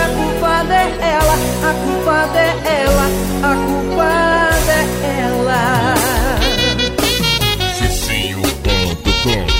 a culpada é ela, a culpada é ela, a culpada é ela. Cicinho.com.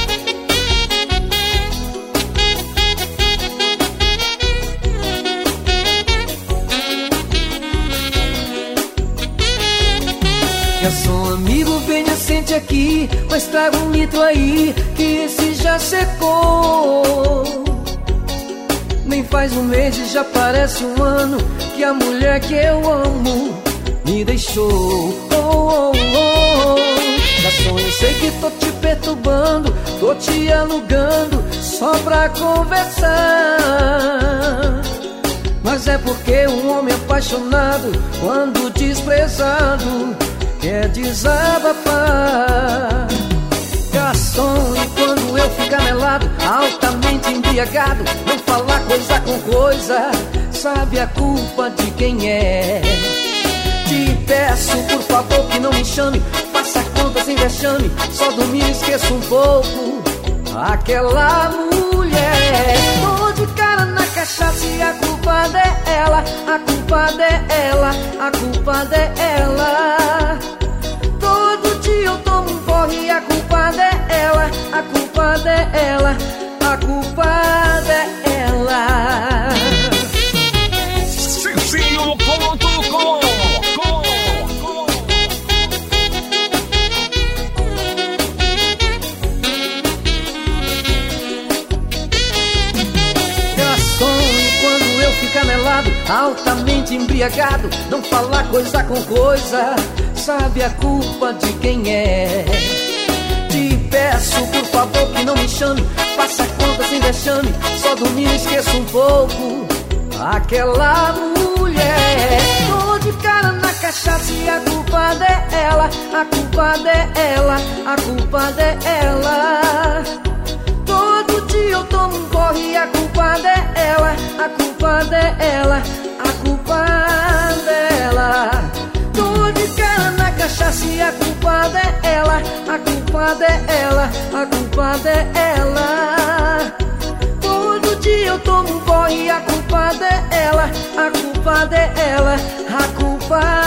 Garçom amigo, venha, sente aqui, mas traga um litro aí, que esse já secou. Nem faz um mês e já parece um ano que a mulher que eu amo me deixou. Oh, oh, oh. Garçom, eu sei que tô te perturbando, tô te alugando só pra conversar, mas é porque um homem apaixonado, quando desprezado, quer desabafar. Garçom, e quando eu ficar melado, altamente embriagado, não falar coisa com coisa, sabe a culpa de quem é? Te peço, por favor, que não me chame, faça conta sem vexame, só dormir esqueça um pouco aquela mulher. Tô de cara na cachaça e a culpada é ela, a culpada é ela, a culpada é ela. Todo dia eu tomo um porre e a culpada é ela, a culpada é ela, a culpada é ela. Cicinho.com. Ficar melado, altamente embriagado, não falar coisa com coisa, sabe a culpa de quem é? Te peço, por favor, que não me chame, faça conta sem vexame, só dormir esqueça um pouco aquela mulher. Tô de cara na cachaça e a culpada é ela, a culpada é ela, a culpada é ela. Todo dia eu tomo um porre e a culpada é ela, a culpada é ela, a culpada é ela. Tô de cara na cachaça e a culpada é ela, a culpada é ela, a culpada é ela. Todo dia eu tomo um porre e a culpada é ela, a culpada é ela, a culpada